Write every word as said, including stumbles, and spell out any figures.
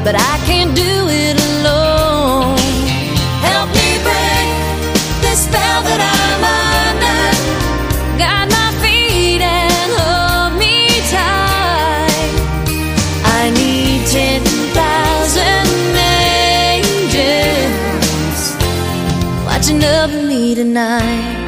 but I can't do it alone. Help me break this spell that I'm under. Guide my feet and hold me tight. I need ten thousand angels watching over me tonight.